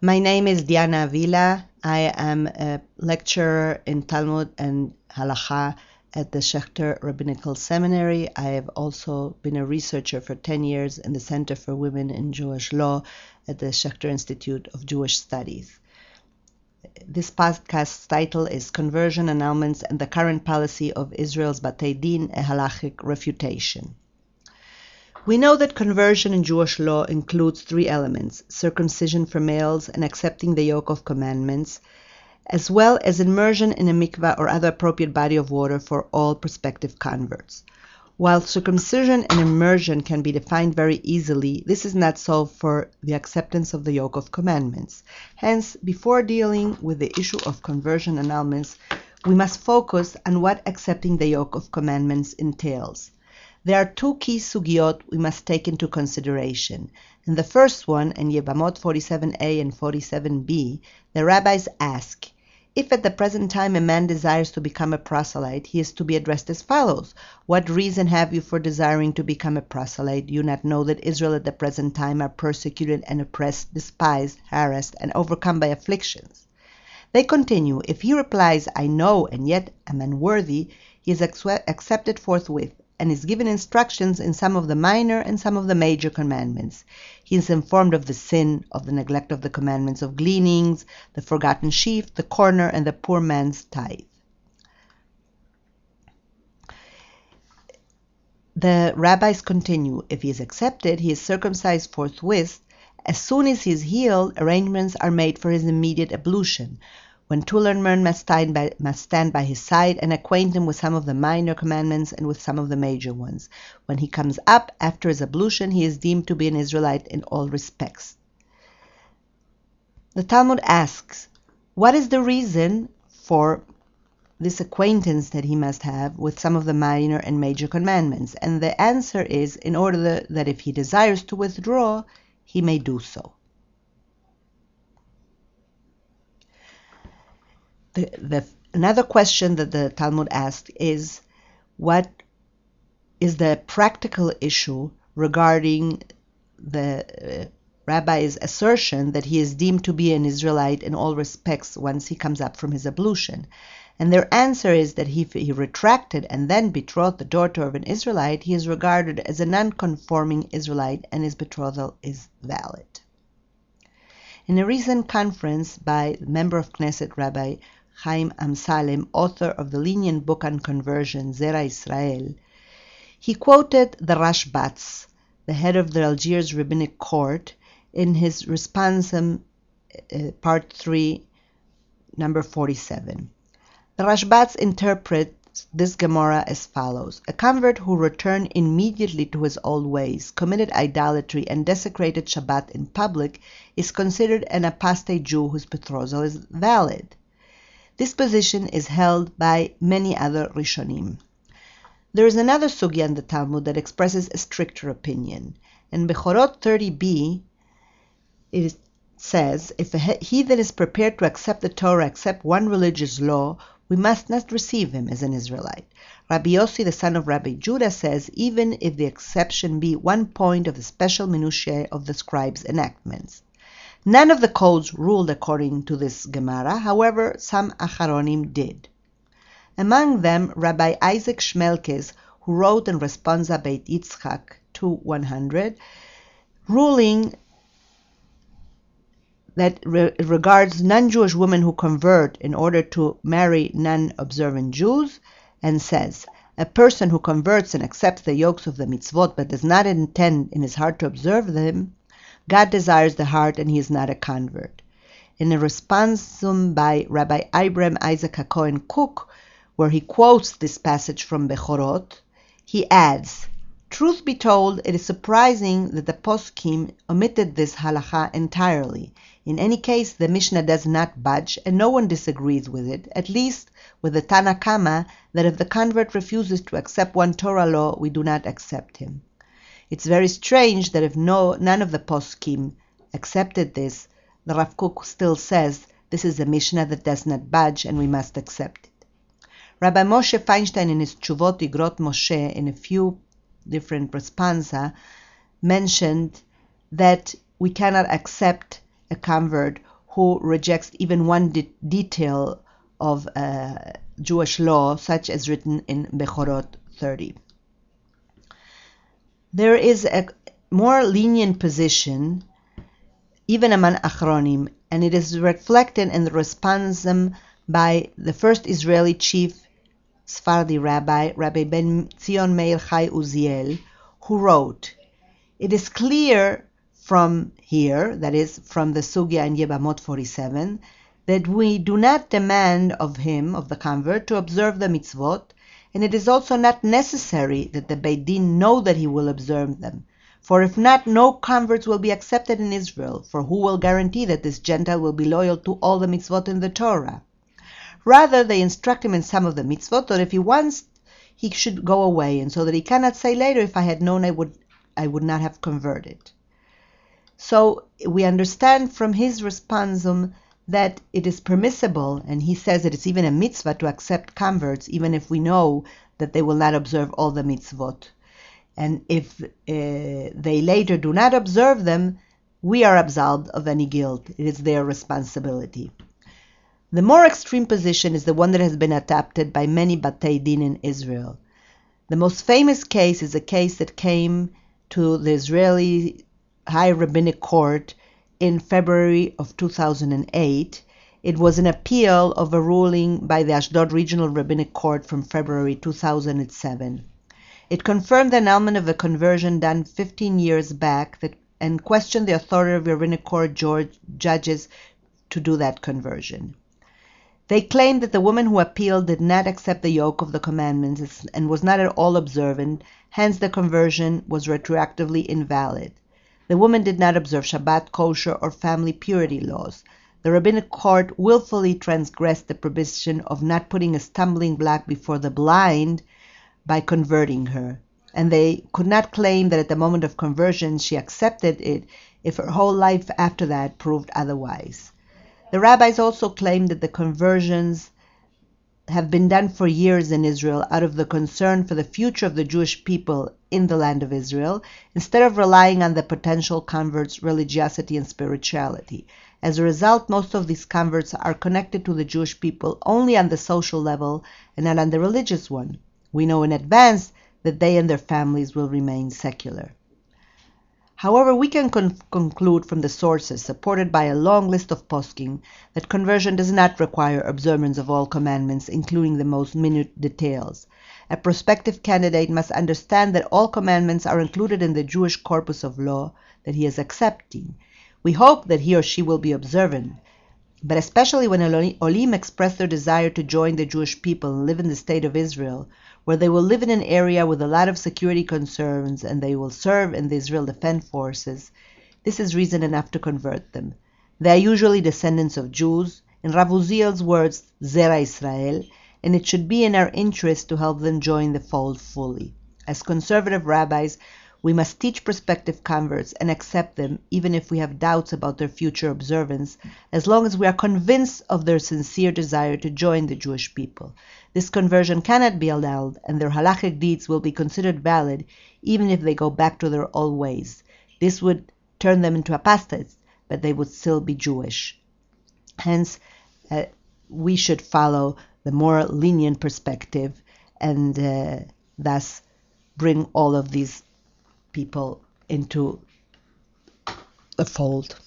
My name is Diana Avila. I am a lecturer in Talmud and Halacha at the Schechter Rabbinical Seminary. I have also been a researcher for 10 years in the Center for Women in Jewish Law at the Schechter Institute of Jewish Studies. This podcast's title is Conversion Annulments and the Current Policy of Israel's Batei Din, a Halachic Refutation. We know that conversion in Jewish law includes three elements: circumcision for males and accepting the yoke of commandments, as well as immersion in a mikvah or other appropriate body of water for all prospective converts. While circumcision and immersion can be defined very easily, this is not so for the acceptance of the yoke of commandments. Hence, before dealing with the issue of conversion annulments, we must focus on what accepting the yoke of commandments entails. There are two key sugiyot we must take into consideration. In the first one, in Yevamot 47a and 47b, the rabbis ask, if at the present time a man desires to become a proselyte, he is to be addressed as follows: what reason have you for desiring to become a proselyte? Do you not know that Israel at the present time are persecuted and oppressed, despised, harassed, and overcome by afflictions? They continue, if he replies, I know, and yet am unworthy, he is accepted forthwith, and is given instructions in some of the minor and some of the major commandments. He is informed of the sin of the neglect of the commandments of gleanings, the forgotten sheaf, the corner, and the poor man's tithe. The rabbis continue, if he is accepted, he is circumcised forthwith. As soon as he is healed, arrangements are made for his immediate ablution, when two learned men must stand by his side and acquaint him with some of the minor commandments and with some of the major ones. When he comes up after his ablution, he is deemed to be an Israelite in all respects. The Talmud asks, what is the reason for this acquaintance that he must have with some of the minor and major commandments? And the answer is, in order that if he desires to withdraw, he may do so. Another question that the Talmud asked is, what is the practical issue regarding the rabbi's assertion that he is deemed to be an Israelite in all respects once he comes up from his ablution? And their answer is that if he retracted and then betrothed the daughter of an Israelite, he is regarded as a non-conforming Israelite and his betrothal is valid. In a recent conference by member of Knesset Rabbi Chaim Amsalem, author of the lenient book on conversion, Zera Israel, he quoted the Rashbatz, the head of the Algiers Rabbinic Court, in his responsum, part 3, number 47. The Rashbatz interprets this Gemara as follows: a convert who returned immediately to his old ways, committed idolatry, and desecrated Shabbat in public is considered an apostate Jew whose betrothal is valid. This position is held by many other Rishonim. There is another sugya in the Talmud that expresses a stricter opinion. In Bechorot 30b, it says, if a heathen is prepared to accept the Torah, accept one religious law, we must not receive him as an Israelite. Rabbi Yossi, the son of Rabbi Judah, says, even if the exception be one point of the special minutiae of the scribes' enactments. None of the codes ruled according to this Gemara, however, some Acharonim did. Among them, Rabbi Isaac Shmelkes, who wrote in Responsa Beit Yitzchak 2:100, ruling that regards non-Jewish women who convert in order to marry non-observant Jews, and says, a person who converts and accepts the yokes of the mitzvot but does not intend in his heart to observe them, God desires the heart and he is not a convert. In a responsum by Rabbi Abraham Isaac HaKohen Kook, where he quotes this passage from Bechorot, he adds, truth be told, it is surprising that the poskim omitted this halacha entirely. In any case, the Mishnah does not budge, and no one disagrees with it, at least with the Tana Kama, that if the convert refuses to accept one Torah law, we do not accept him. It's very strange that if none of the poskim accepted this, the Rav Kook still says this is a Mishnah that does not budge and we must accept it. Rabbi Moshe Feinstein in his Tshuvot Igrot Moshe, in a few different responsa, mentioned that we cannot accept a convert who rejects even one detail of Jewish law, such as written in Bechorot 30. There is a more lenient position, even among Achronim, and it is reflected in the responsum by the first Israeli chief Sephardi rabbi, Rabbi Ben Zion Meir Chai Uziel, who wrote, "It is clear from here, that is, from the Sugya in Yebamot 47, that we do not demand of him, of the convert, to observe the mitzvot, and it is also not necessary that the Beit Din know that he will observe them. For if not, no converts will be accepted in Israel, for who will guarantee that this Gentile will be loyal to all the mitzvot in the Torah? Rather, they instruct him in some of the mitzvot, that if he wants, he should go away, and so that he cannot say later, if I had known, I would not have converted." So we understand from his responsum that it is permissible, and he says that it's even a mitzvah to accept converts, even if we know that they will not observe all the mitzvot. And if they later do not observe them, we are absolved of any guilt. It is their responsibility. The more extreme position is the one that has been adopted by many Batei Din in Israel. The most famous case is a case that came to the Israeli High Rabbinic Court in February of 2008. It was an appeal of a ruling by the Ashdod Regional Rabbinic Court from February 2007. It confirmed the annulment of a conversion done 15 years back and questioned the authority of Rabbinic Court judges to do that conversion. They claimed that the woman who appealed did not accept the yoke of the commandments and was not at all observant, hence the conversion was retroactively invalid. The woman did not observe Shabbat, kosher, or family purity laws. The Rabbinic Court willfully transgressed the prohibition of not putting a stumbling block before the blind by converting her, and they could not claim that at the moment of conversion she accepted it if her whole life after that proved otherwise. The rabbis also claimed that the conversions have been done for years in Israel out of the concern for the future of the Jewish people in the land of Israel, instead of relying on the potential converts' religiosity and spirituality. As a result, most of these converts are connected to the Jewish people only on the social level and not on the religious one. We know in advance that they and their families will remain secular. However, we can conclude from the sources, supported by a long list of poskim, that conversion does not require observance of all commandments, including the most minute details. A prospective candidate must understand that all commandments are included in the Jewish corpus of law that he is accepting. We hope that he or she will be observant, but especially when Olim express their desire to join the Jewish people and live in the state of Israel, where they will live in an area with a lot of security concerns and they will serve in the Israel Defense Forces, this is reason enough to convert them. They are usually descendants of Jews, in Rav Uziel's words, Zera Israel, and it should be in our interest to help them join the fold fully. As conservative rabbis, we must teach prospective converts and accept them even if we have doubts about their future observance, as long as we are convinced of their sincere desire to join the Jewish people. This conversion cannot be allowed, and their halachic deeds will be considered valid even if they go back to their old ways. This would turn them into apostates, but they would still be Jewish. Hence, we should follow the more lenient perspective and thus bring all of these people into the fold.